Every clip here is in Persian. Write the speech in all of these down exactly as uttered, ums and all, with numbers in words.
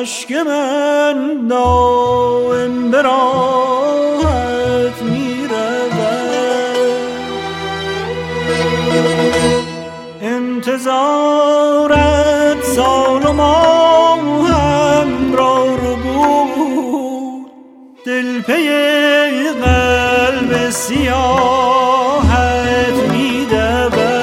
اشک من دائم به راهت می رود، انتظارت سال و ماهم را رو بود، دل پی قلب سیاهت می دود.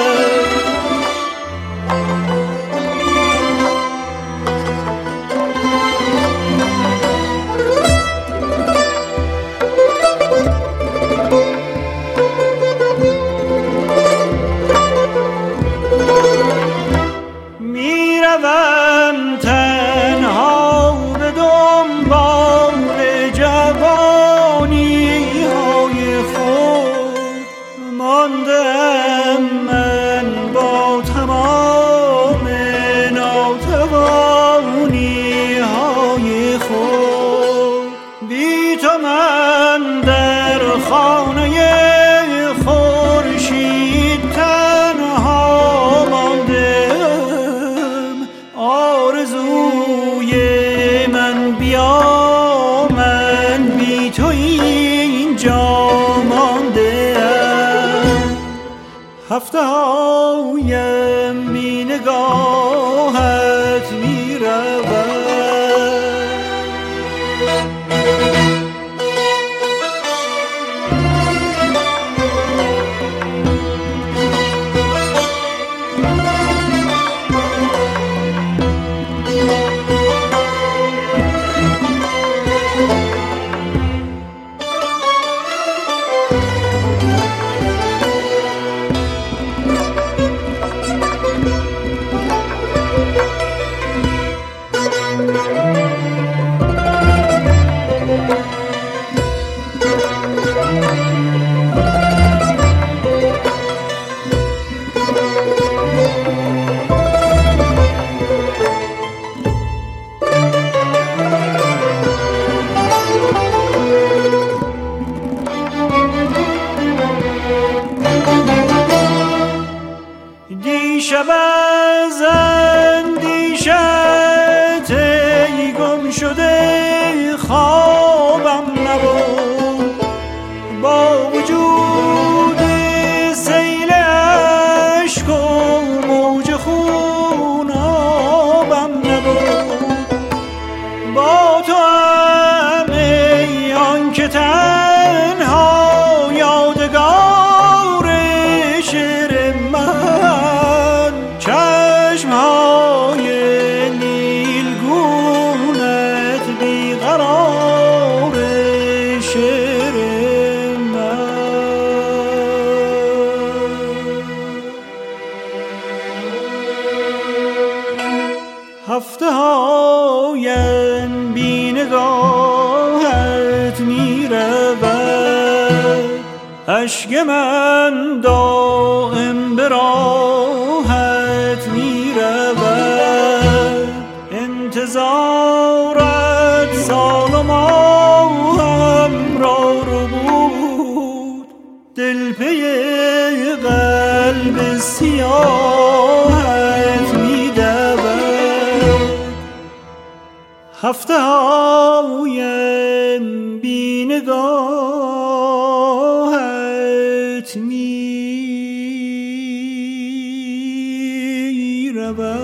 میروم تنها به دنبال جوانی های خود، ماندم من با تمام ناتوانی های خود. بی تو من در خانه خورشید تنها ماندم، آرزوی من بیا من بی تو اینجا مانده ام. هفته هایم بی نگاهت می رود، دیشب از اندیشت ای گم شده خوابم نبود، با وجود سیل اشک و موج خونابم نبود. با تو هم ای آن که تنها یادگار شعر من، چشمهای نیلگونت بیقرار شعر من. هفته هایم بی نگاهت می رود، اشک من دائم به راهت می رود، انتظارت سال و ماهم را رو بود، دل پی قلب سیاهت می دود. هفته هایم بی نگاهت می رود.